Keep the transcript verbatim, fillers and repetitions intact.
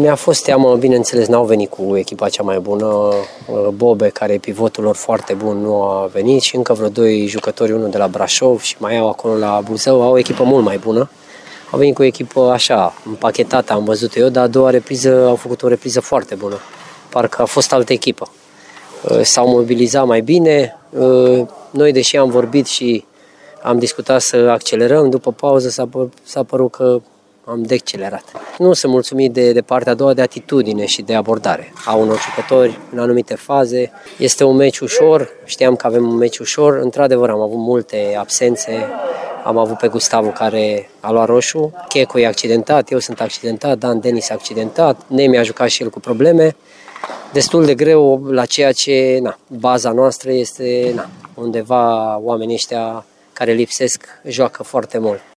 Mi-a fost teamă, bineînțeles, n-au venit cu echipa cea mai bună. Bobe, care e pivotul lor foarte bun, nu a venit și încă vreo doi jucători, unul de la Brașov și mai au acolo la Buzău, au o echipă mult mai bună. Au venit cu o echipă așa, împachetată, am văzut eu, dar a doua repriză au făcut o repriză foarte bună. Parcă a fost altă echipă. S-au mobilizat mai bine. Noi, deși am vorbit și am discutat să accelerăm, după pauză s-a, pă- s-a părut că am decelerat. Nu sunt mulțumit de, de partea a doua, de atitudine și de abordare a unor jucători în anumite faze. Este un meci ușor, știam că avem un meci ușor, într-adevăr am avut multe absențe. Am avut pe Gustavo care a luat roșu, Checo e accidentat, eu sunt accidentat, Dan Denis accidentat, Nemi a jucat și el cu probleme. Destul de greu la ceea ce, na, baza noastră este, na, undeva oamenii ăștia care lipsesc joacă foarte mult.